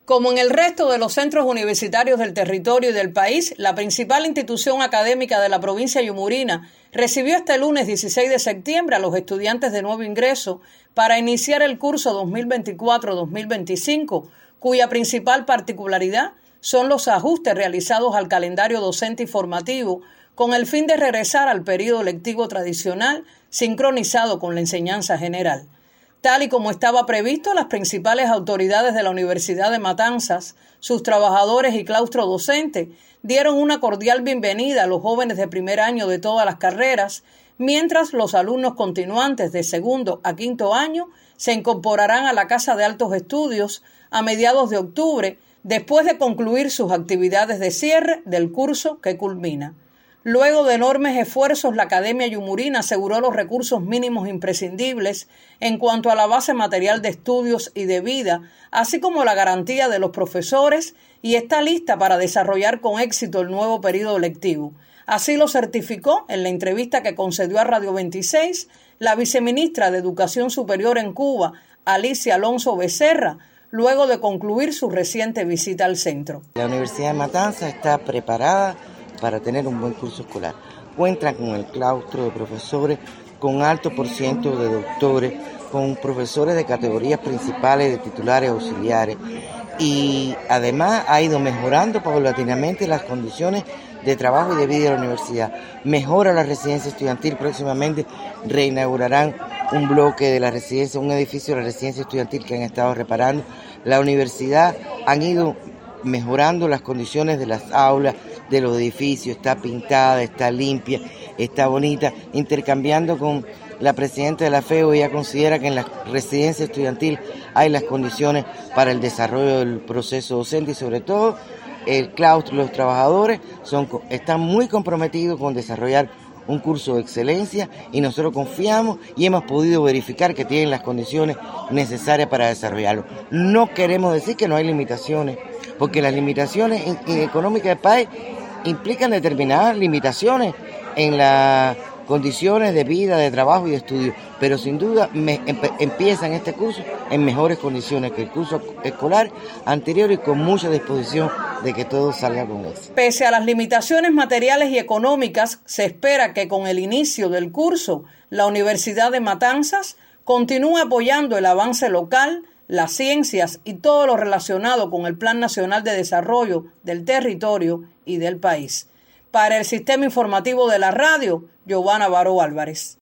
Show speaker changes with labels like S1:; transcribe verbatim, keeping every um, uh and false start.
S1: Como en el resto de los centros universitarios del territorio y del país, la principal institución académica de la provincia yumurina recibió este lunes dieciséis de septiembre a los estudiantes de nuevo ingreso para iniciar el curso dos mil veinticuatro dos mil veinticinco, cuya principal particularidad son los ajustes realizados al calendario docente y formativo con el fin de regresar al periodo lectivo tradicional sincronizado con la enseñanza general. Tal y como estaba previsto, las principales autoridades de la Universidad de Matanzas, sus trabajadores y claustro docente dieron una cordial bienvenida a los jóvenes de primer año de todas las carreras, mientras los alumnos continuantes de segundo a quinto año se incorporarán a la Casa de Altos Estudios a mediados de octubre, después de concluir sus actividades de cierre del curso que culmina. Luego de enormes esfuerzos, la Academia Yumurina aseguró los recursos mínimos imprescindibles en cuanto a la base material de estudios y de vida, así como la garantía de los profesores, y está lista para desarrollar con éxito el nuevo periodo lectivo. Así lo certificó en la entrevista que concedió a Radio veintiséis la viceministra de Educación Superior en Cuba, Alicia Alonso Becerra, luego de concluir su reciente visita al centro.
S2: La Universidad de Matanzas está preparada para tener un buen curso escolar. Cuentan con el claustro de profesores, con alto por ciento de doctores, con profesores de categorías principales, de titulares auxiliares, y además ha ido mejorando paulatinamente las condiciones de trabajo y de vida de la universidad. Mejora la residencia estudiantil, próximamente reinaugurarán un bloque de la residencia, un edificio de la residencia estudiantil que han estado reparando. La universidad han ido mejorando las condiciones de las aulas, de los edificios, está pintada, está limpia, está bonita, intercambiando con la presidenta de la F E U. Ella considera que en la residencia estudiantil hay las condiciones para el desarrollo del proceso docente y sobre todo el claustro, los trabajadores son, están muy comprometidos con desarrollar un curso de excelencia y nosotros confiamos y hemos podido verificar que tienen las condiciones necesarias para desarrollarlo. No queremos decir que no hay limitaciones, porque las limitaciones económicas del país implican determinadas limitaciones en las condiciones de vida, de trabajo y de estudio, pero sin duda me, empe, empiezan este curso en mejores condiciones que el curso escolar anterior y con mucha disposición de que todo salga con eso.
S1: Pese a las limitaciones materiales y económicas, se espera que con el inicio del curso, la Universidad de Matanzas continúe apoyando el avance local, las ciencias y todo lo relacionado con el Plan Nacional de Desarrollo del territorio y del país. Para el Sistema Informativo de la Radio, Giovanna Baró Álvarez.